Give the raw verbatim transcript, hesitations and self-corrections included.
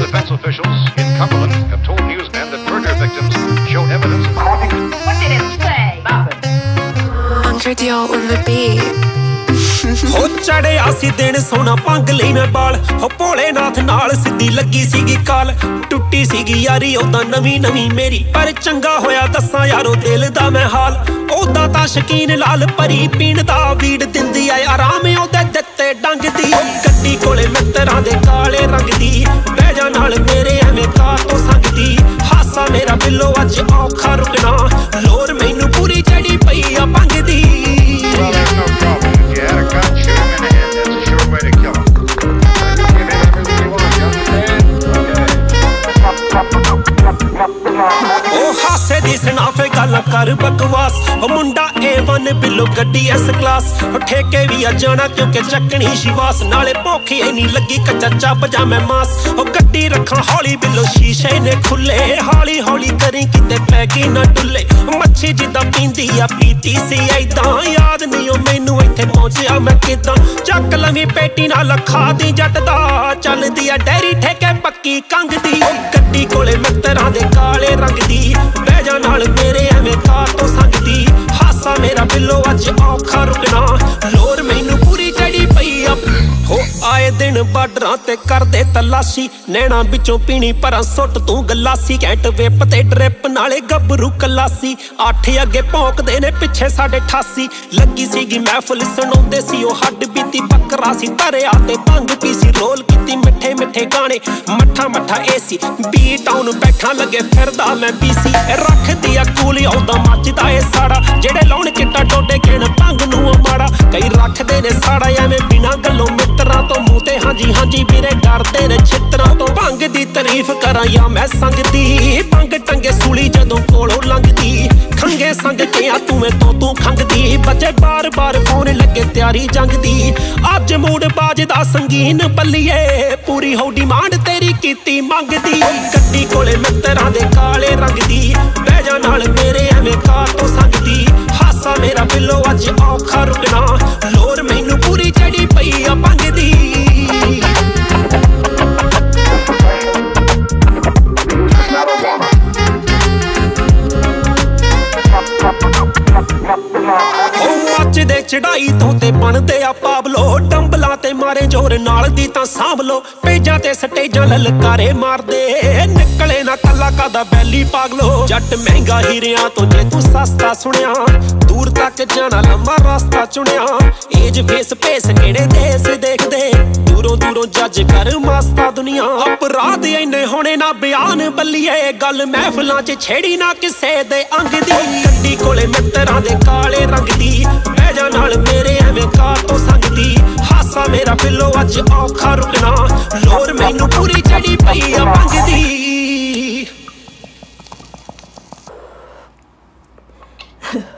defense officials in Cumberland have told newsmen that murder victims show evidence of... What did it say? Nothing. Anchor Deal on the beat. ਹੋ ਚੜਿਆ ਸੀ ਦਿਨ ਸੋਨਾ ਪੰਗ ਲਈ ਮੈਂ ਬਾਲ ਹੋ ਭੋਲੇਨਾਥ ਨਾਲ ਸਿੱਧੀ ਲੱਗੀ ਸੀਗੀ ਕਾਲ ਟੁੱਟੀ ਸੀਗੀ ਯਾਰੀ ਉਦਾਂ ਨਵੀਂ ਨਵੀਂ ਮੇਰੀ ਪਰ ਚੰਗਾ ਹੋਇਆ ਦੱਸਾਂ ਯਾਰੋ ਦਿਲ ਦਾ ਮੈਂ ਹਾਲ ਉਦਾਂ ਤਾਂ ਸ਼ਕੀਨ ਲਾਲ ਭਰੀ ਪੀਣ ਦਾ ਵੀੜ ਦਿੰਦੀ ਆ ਆਰਾਮ ਉਹਦੇ ਦਿੱਤੇ ਡੰਗ ਦੀ ਗੱਡੀ ਕੋਲੇ ਮਿੱਤਰਾਂ ਦੇ ਕਾਲੇ ਰੰਗ ਦੀ ਬਹਿ ਜਾ ਨਾਲ ਮੇਰੇ ਐਵੇਂ ਕਾਰ ਤੋਂ ਸੰਗਦੀ ਹਾਸਾ ਮੇਰਾ ਬਿੱਲੋ ਅੱਜ ਔਖਾ ਰੁਕਣਾ ਲੋਰ ਮੈਨੂੰ ਪੂਰੀ ਚੜੀ ਪਈ ਆ ਪੰਗ ਦੀ Well, there's no problem. If you had a gun, shoot him in the head. That's a sure way to kill him. You give him everything you want, you understand? ਉਹ ਹਾਸੇ ਦੀ ਸੁਣਾਫੇ ਗੱਲ ਕਰ ਬਕਵਾਸ ਉਹ ਮੁੰਡਾ ਏ ਵਨ ਬਿੱਲੋ ਗੱਡੀ ਐਸ ਕਲਾਸ ਉਹ ਠੇਕੇ ਵੀ ਆ ਜਾਣਾ ਕਿਉਂਕਿ ਚੱਕਣੀ ਸ਼ਿਵਾਸ ਨਾਲੇ ਭੁੱਖ ਇੰਨੀ ਲੱਗੀ ਕੱਚਾ ਚੱਪ ਜਾ ਮੈਂ ਮਾਸ ਉਹ ਗੱਡੀ ਰੱਖਾਂ ਹੌਲੀ ਬਿੱਲੋ ਸ਼ੀਸ਼ੇ ਨੇ ਖੁੱਲੇ ਹੌਲੀ ਹੌਲੀ ਕਰੀ ਕਿਤੇ ਪੈ ਗਈ ਨਾ ਡੁੱਲੇ ਮੱਛੀ ਜਿੱਦਾਂ ਪੀਂਦੀ ਆ ਪੀਤੀ ਸੀ ਐਦਾਂ ਯਾਦ ਨਹੀਂ ਉਹ ਮੈਨੂੰ ਇੱਥੇ ਪਹੁੰਚਿਆ ਮੈਂ ਕਿਦਾਂ ਚੱਕ ਲਵੀਂ ਪੇਟੀ ਨਾਲ ਖਾਦੀ ਜੱਟ ਦਾ ਚੱਲਦੀ ਆ ਡੈਰੀ ਠੇਕੇ ਪੱਕੀ ਕੰਗ ਦੀ ਉਹ ਗੱਡੀ ਕੋਲੇ ਮਿੱਤਰਾਂ ਦੇ ਕਾਲੇ ਰੰਗ ਦੀ ਬਹਿ ਜਾ ਨਾਲ ਮੇਰੇ ਐਵੇਂ ਕਾਰ ਤੋਂ ਸੰਗਦੀ ਹਾਸਾ ਮੇਰਾ ਬਿੱਲੋ ਅੱਜ ਔਖਾ ਰੁਕਣਾ ਲੋਰ ਮੈਨੂੰ ਪੂਰੀ ਚੜੀ ਪਈ ਆ ਹੋ ਆਏ ਦਿਨ ਬਾਰਡਰਾਂ ਤੇ ਕਰਦੇ ਤਲਾਸ਼ੀ ਨੈਣਾ ਵਿੱਚੋਂ ਪੀਣੀ ਪਰਾਂ ਸੁੱਟ ਤੂੰ ਗਲਾਸੀ ਕੈਂਟ ਵਿਪ ਤੇ ਡ੍ਰਿਪ ਨਾਲੇ ਗੱਭਰੂ ਕਲਾਸੀ ਅੱਠ ਅੱਗੇ ਭੌਂਕਦੇ ਨੇ ਪਿੱਛੇ ਸਾਡੇ ਅਠਾਸੀ ਲੱਗੀ ਸੀਗੀ ਮਹਿਫਲ ਸੁਣਾਉਂਦੇ ਸੀ ਉਹ ਹੱਡ ਬੀਤੀ ਬੱਕਰਾ ਸੀ ਧਰਿਆ ਤੇ ਭੰਗ ਪੀ ਸੀ ਰੋਲ ਕੀਤੀ ਮਿੱਠੇ ਮਿੱਠੇ ਗਾਣੇ ਮੱਠਾ ਮੱਠਾ ਏਸੀ ਬੀ ਟਾਊਨ ਬੈਠਾ ਲੱਗੇ ਫਿਰਦਾ ਮੈਂ ਬੀਸੀ ਰੱਖਦੀ ਆ ਕੂਲੀ ਆਉਂਦਾ ਮੱਚਦਾ ਏ ਸਾੜਾ ਜਿਹੜੇ ਲਾਉਣ ਚਿੱਟਾ ਡੋਡੇ ਕਹਿਣ ਭੰਗ ਨੂੰ ਮਾੜਾ ਕਈ ਰੱਖਦੇ ਨੇ ਸਾੜਾ ਐਵੇਂ ਬਿਨਾਂ ਗੱਲੋਂ ਮਿੱਤਰਾਂ ਤੋਂ ਮੂੰਹ ਤੇ ਹਾਂਜੀ ਹਾਂਜੀ ਵੀਰੇ ਡਰਦੇ ਨੇ ਛਿੱਤਰਾਂ ਤੋਂ ਭੰਗ ਦੀ ਤਾਰੀਫ ਕਰਾਂ ਜਾਂ ਮੈਂ ਸੰਗਦੀ ਭੰਗ ਟੰਗੇ ਸੂਲੀ ਜਦੋਂ ਕੋਲੋਂ ਲੰਘਦੀ ਖੰਗੇ ਸੰਗ ਕੇ ਆ ਤੂੰ ਮੈਂ ਤੋਂ ਤੂੰ ਖੰਗਦੀ ਬੱਚੇ ਬਾਰ ਬਾਰ ਫੋਨ ਲੱਗੇ ਤਿਆਰੀ ਜੰਗ ਦੀ ਅੱਜ ਮੂਡ ਬਾਜਦਾ ਸੰਗੀਨ ਪੱਲੀਏ ਪੂਰੀ ਹੋ ਡਿਮਾਂਡ ਤੇਰੀ ਕੀਤੀ ਮੰਗਦੀ ਗੱਡੀ ਕੋਲੇ ਮਿੱਤਰਾਂ ਦੇ ਕਾਲੇ ਰੰਗ ਦੀ ਬਹਿ ਜਾ ਨਾਲ ਮੇਰੇ ਐਵੇਂ ਕਾਰ ਤੋਂ ਸੰਗਦੀ ਹਾਸਾ ਮੇਰਾ ਬਿੱਲੋ ਅੱਜ ਔਖਾ ਰੁਕਣਾ ਲੋਰ ਮੈਨੂੰ ਪੂਰੀ ਚੜੀ ਪਈ ਆ ਪੰਗ ਦੀ ਮੱਚਦੇ ਚੜਾਈ ਤੋਂ ਤੇ ਬਣਦੇ ਆ ਪਾਬਲੋ ਡੰਬਲਾਂ ਤੇ ਮਾਰੇ ਜ਼ੋਰ ਨਾਲ ਦੀ ਤਾਂ ਸਾਂਭ ਲੋ ਪੇਜਾਂ ਤੇ ਸਟੇਜਾਂ ਲਲਕਾਰੇ ਮਾਰਦੇ ਨਿਕਲੇ ਨਾ ਕੱਲਾ ਕਾਦਾ ਬੈਲੀ ਪਾਗਲੋ ਜੱਟ ਮਹਿੰਗਾ ਹੀਰਿਆਂ ਤੋਂ ਜੇ ਤੂੰ ਸਸਤਾ ਸੁਣਿਆ ਦੂਰ ਤੱਕ ਜਾਣਾ ਲੰਮਾ ਰਸਤਾ ਚੁਣਿਆ ਏਜ ਫੇਸ ਭੇਸ ਕਿਹੜੇ ਦੇਸ ਦੇਖਦੇ ਦੂਰੋਂ ਦੂਰੋਂ ਜੱਜ ਕਰ ਮਸਤਾ ਦੁਨੀਆ ਅਪਰਾਧ ਇੰਨੇ ਹੋਣੇ ਨਾ ਬਿਆਨ ਬੱਲੀਏ ਗੱਲ ਮਹਿਫਲਾਂ 'ਚ ਛੇੜੀ ਨਾ ਕਿਸੇ ਦੇ ਅੰਗ ਦੀ ਗੱਡੀ ਕੋਲੇ ਮਿੱਤਰਾਂ ਦੇ ਕਾਲੇ ਰੰਗ ਦੀ ਬਹਿ ਜਾ ਨਾਲ ਮੇਰੇ ਐਵੇਂ ਕਾਰ ਤੋਂ ਸੰਗਦੀ ਹਾਸਾ ਮੇਰਾ ਬਿੱਲੋ ਅੱਜ ਔਖਾ ਰੁਕਣਾ ਲੋਰ ਮੈਨੂੰ ਪੂਰੀ ਚੜੀ ਪਈ ਆ ਪੰਗ ਦੀ